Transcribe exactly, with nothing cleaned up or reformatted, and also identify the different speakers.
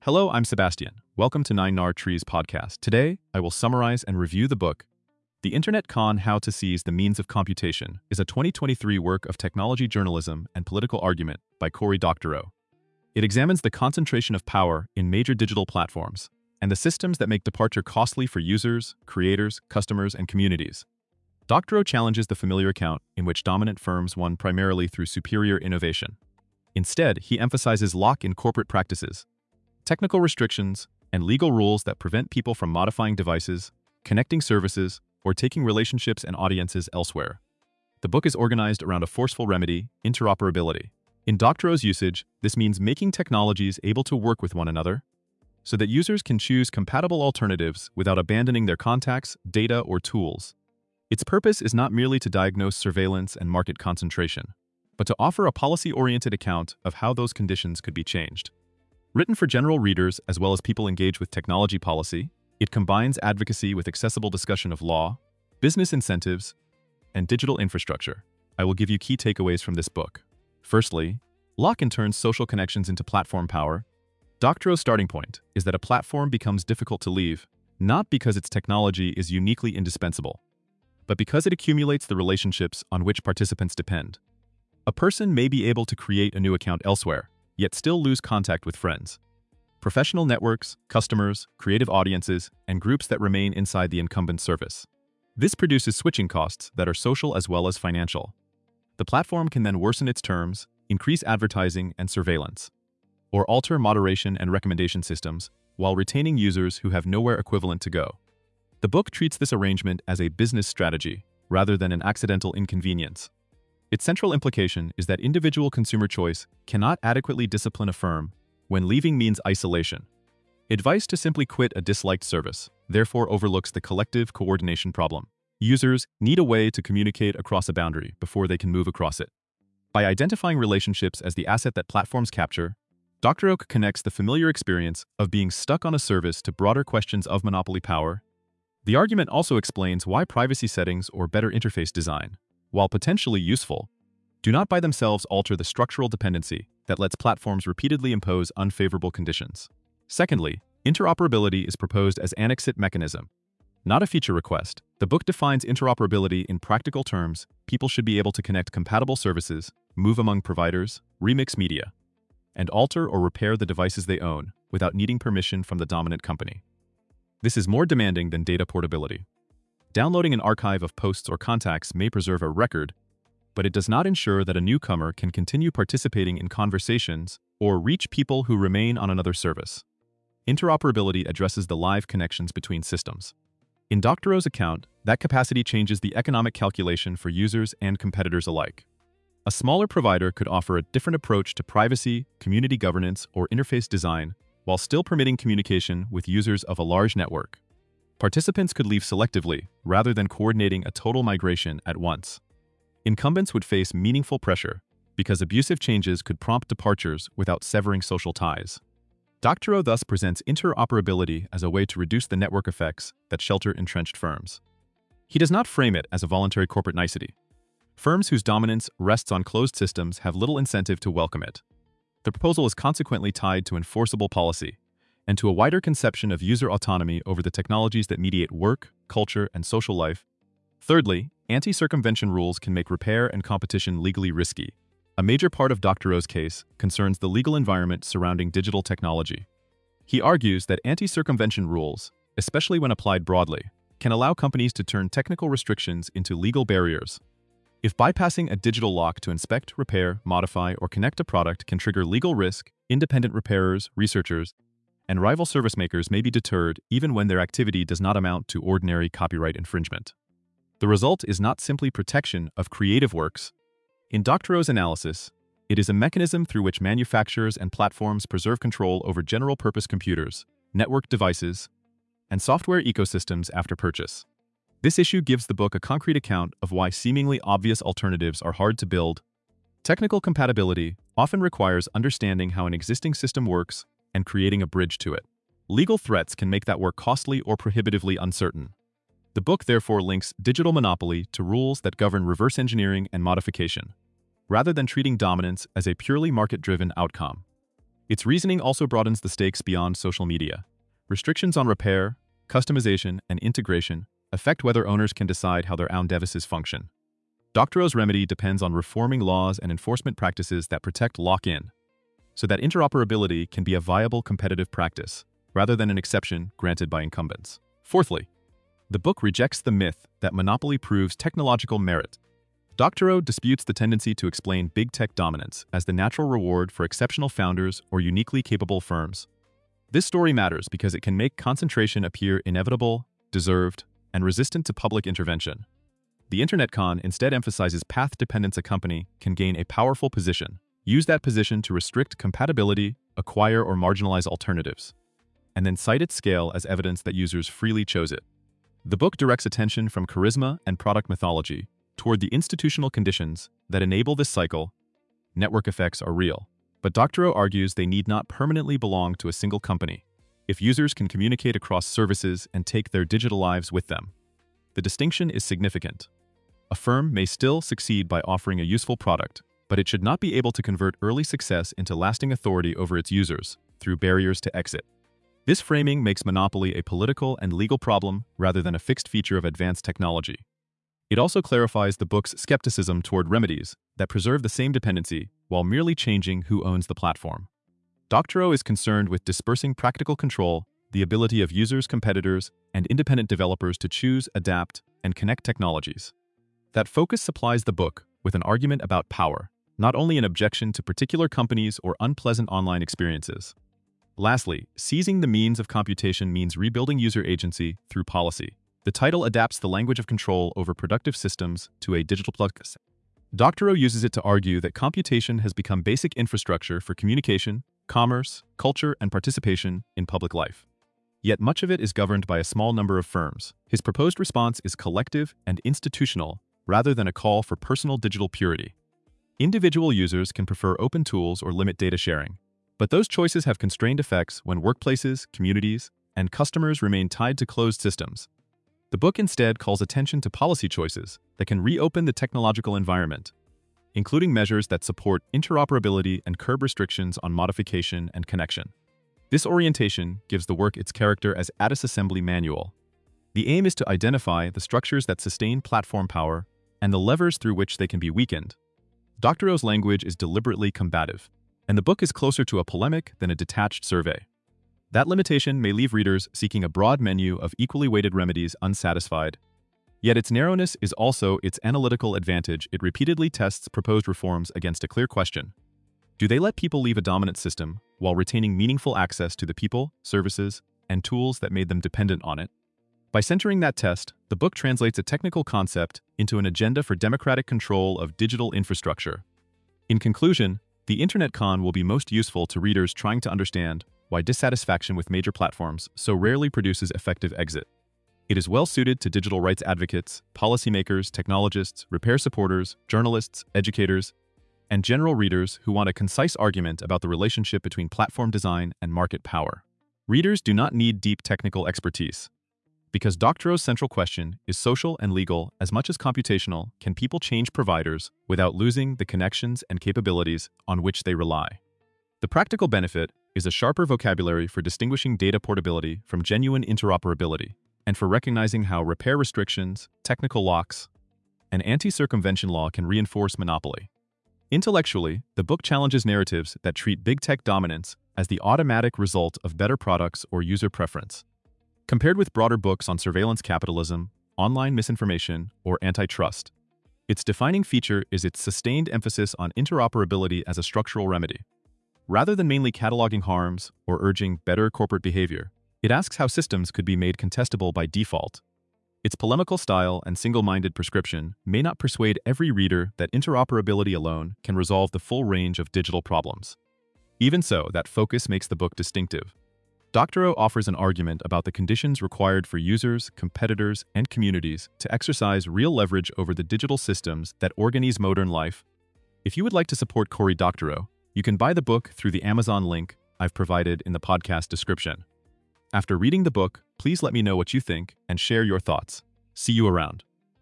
Speaker 1: Hello, I'm Sebastian. Welcome to Nine Nar Trees podcast. Today, I will summarize and review the book, The Internet Con: How to Seize the Means of Computation, is a twenty twenty-three work of technology journalism and political argument by Cory Doctorow. It examines the concentration of power in major digital platforms and the systems that make departure costly for users, creators, customers, and communities. Doctorow challenges the familiar account in which dominant firms won primarily through superior innovation. Instead, he emphasizes lock-in corporate practices, technical restrictions, and legal rules that prevent people from modifying devices, connecting services, or taking relationships and audiences elsewhere. The book is organized around a forceful remedy: interoperability. In Doctorow's usage, this means making technologies able to work with one another so that users can choose compatible alternatives without abandoning their contacts, data, or tools. Its purpose is not merely to diagnose surveillance and market concentration, but to offer a policy-oriented account of how those conditions could be changed. Written for general readers as well as people engaged with technology policy, it combines advocacy with accessible discussion of law, business incentives, and digital infrastructure. I will give you key takeaways from this book. Firstly, lock-in turns social connections into platform power. Doctorow's starting point is that a platform becomes difficult to leave, not because its technology is uniquely indispensable, but because it accumulates the relationships on which participants depend. A person may be able to create a new account elsewhere, yet still lose contact with friends, professional networks, customers, creative audiences, and groups that remain inside the incumbent service. This produces switching costs that are social as well as financial. The platform can then worsen its terms, increase advertising and surveillance, or alter moderation and recommendation systems while retaining users who have nowhere equivalent to go. The book treats this arrangement as a business strategy rather than an accidental inconvenience. Its central implication is that individual consumer choice cannot adequately discipline a firm when leaving means isolation. Advice to simply quit a disliked service therefore overlooks the collective coordination problem. Users need a way to communicate across a boundary before they can move across it. By identifying relationships as the asset that platforms capture, Doctorow connects the familiar experience of being stuck on a service to broader questions of monopoly power. The argument also explains why privacy settings or better interface design, while potentially useful, do not by themselves alter the structural dependency that lets platforms repeatedly impose unfavorable conditions. Secondly, interoperability is proposed as an exit mechanism, not a feature request. The book defines interoperability in practical terms. People should be able to connect compatible services, move among providers, remix media, and alter or repair the devices they own without needing permission from the dominant company. This is more demanding than data portability. Downloading an archive of posts or contacts may preserve a record, but it does not ensure that a newcomer can continue participating in conversations or reach people who remain on another service. Interoperability addresses the live connections between systems. In Doctorow's account, that capacity changes the economic calculation for users and competitors alike. A smaller provider could offer a different approach to privacy, community governance, or interface design while still permitting communication with users of a large network. Participants could leave selectively rather than coordinating a total migration at once. Incumbents would face meaningful pressure because abusive changes could prompt departures without severing social ties. Doctorow thus presents interoperability as a way to reduce the network effects that shelter entrenched firms. He does not frame it as a voluntary corporate nicety. Firms whose dominance rests on closed systems have little incentive to welcome it. The proposal is consequently tied to enforceable policy and to a wider conception of user autonomy over the technologies that mediate work, culture, and social life. Thirdly, anti-circumvention rules can make repair and competition legally risky. A major part of Doctorow's case concerns the legal environment surrounding digital technology. He argues that anti-circumvention rules, especially when applied broadly, can allow companies to turn technical restrictions into legal barriers. If bypassing a digital lock to inspect, repair, modify, or connect a product can trigger legal risk, independent repairers, researchers, and rival service makers may be deterred even when their activity does not amount to ordinary copyright infringement. The result is not simply protection of creative works. In Doctorow's analysis, it is a mechanism through which manufacturers and platforms preserve control over general-purpose computers, network devices, and software ecosystems after purchase. This issue gives the book a concrete account of why seemingly obvious alternatives are hard to build. Technical compatibility often requires understanding how an existing system works and creating a bridge to it. Legal threats can make that work costly or prohibitively uncertain. The book therefore links digital monopoly to rules that govern reverse engineering and modification, rather than treating dominance as a purely market-driven outcome. Its reasoning also broadens the stakes beyond social media. Restrictions on repair, customization, and integration affect whether owners can decide how their own devices function. Doctorow's remedy depends on reforming laws and enforcement practices that protect lock-in, so that interoperability can be a viable competitive practice, rather than an exception granted by incumbents. Fourthly, the book rejects the myth that monopoly proves technological merit. Doctorow disputes the tendency to explain big tech dominance as the natural reward for exceptional founders or uniquely capable firms. This story matters because it can make concentration appear inevitable, deserved, and resistant to public intervention. The Internet Con instead emphasizes path dependence. A company can gain a powerful position, use that position to restrict compatibility, acquire or marginalize alternatives, and then cite its scale as evidence that users freely chose it. The book directs attention from charisma and product mythology toward the institutional conditions that enable this cycle. Network effects are real, but Doctorow argues they need not permanently belong to a single company if users can communicate across services and take their digital lives with them. The distinction is significant. A firm may still succeed by offering a useful product, but it should not be able to convert early success into lasting authority over its users through barriers to exit. This framing makes monopoly a political and legal problem rather than a fixed feature of advanced technology. It also clarifies the book's skepticism toward remedies that preserve the same dependency while merely changing who owns the platform. Doctorow is concerned with dispersing practical control, the ability of users, competitors, and independent developers to choose, adapt, and connect technologies. That focus supplies the book with an argument about power, not only an objection to particular companies or unpleasant online experiences. Lastly, seizing the means of computation means rebuilding user agency through policy. The title adapts the language of control over productive systems to a digital plug. Doctorow uses it to argue that computation has become basic infrastructure for communication, commerce, culture, and participation in public life. Yet much of it is governed by a small number of firms. His proposed response is collective and institutional, rather than a call for personal digital purity. Individual users can prefer open tools or limit data sharing, but those choices have constrained effects when workplaces, communities, and customers remain tied to closed systems. The book instead calls attention to policy choices that can reopen the technological environment, including measures that support interoperability and curb restrictions on modification and connection. This orientation gives the work its character as Addis Assembly Manual. The aim is to identify the structures that sustain platform power and the levers through which they can be weakened. Doctorow's language is deliberately combative, and the book is closer to a polemic than a detached survey. That limitation may leave readers seeking a broad menu of equally weighted remedies unsatisfied. Yet its narrowness is also its analytical advantage. It repeatedly tests proposed reforms against a clear question. Do they let people leave a dominant system while retaining meaningful access to the people, services, and tools that made them dependent on it? By centering that test, the book translates a technical concept into an agenda for democratic control of digital infrastructure. In conclusion, the Internet Con will be most useful to readers trying to understand why dissatisfaction with major platforms so rarely produces effective exit. It is well suited to digital rights advocates, policymakers, technologists, repair supporters, journalists, educators, and general readers who want a concise argument about the relationship between platform design and market power. Readers do not need deep technical expertise. Because Doctorow's central question is social and legal as much as computational, can people change providers without losing the connections and capabilities on which they rely? The practical benefit is a sharper vocabulary for distinguishing data portability from genuine interoperability, and for recognizing how repair restrictions, technical locks, and anti-circumvention law can reinforce monopoly. Intellectually, the book challenges narratives that treat big tech dominance as the automatic result of better products or user preference. Compared with broader books on surveillance capitalism, online misinformation, or antitrust, its defining feature is its sustained emphasis on interoperability as a structural remedy. Rather than mainly cataloging harms or urging better corporate behavior, it asks how systems could be made contestable by default. Its polemical style and single-minded prescription may not persuade every reader that interoperability alone can resolve the full range of digital problems. Even so, that focus makes the book distinctive. Doctorow offers an argument about the conditions required for users, competitors, and communities to exercise real leverage over the digital systems that organize modern life. If you would like to support Cory Doctorow, you can buy the book through the Amazon link I've provided in the podcast description. After reading the book, please let me know what you think and share your thoughts. See you around.